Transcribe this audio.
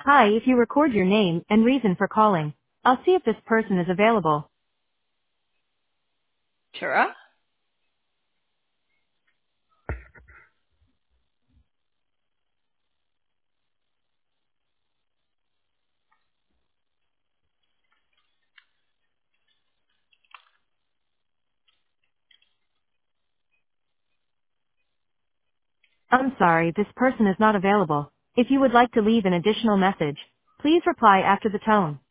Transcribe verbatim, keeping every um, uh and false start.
Hi, if you record your name and reason for calling, I'll see if this person is available. Tura? I'm sorry, this person is not available. If you would like to leave an additional message, please reply after the tone.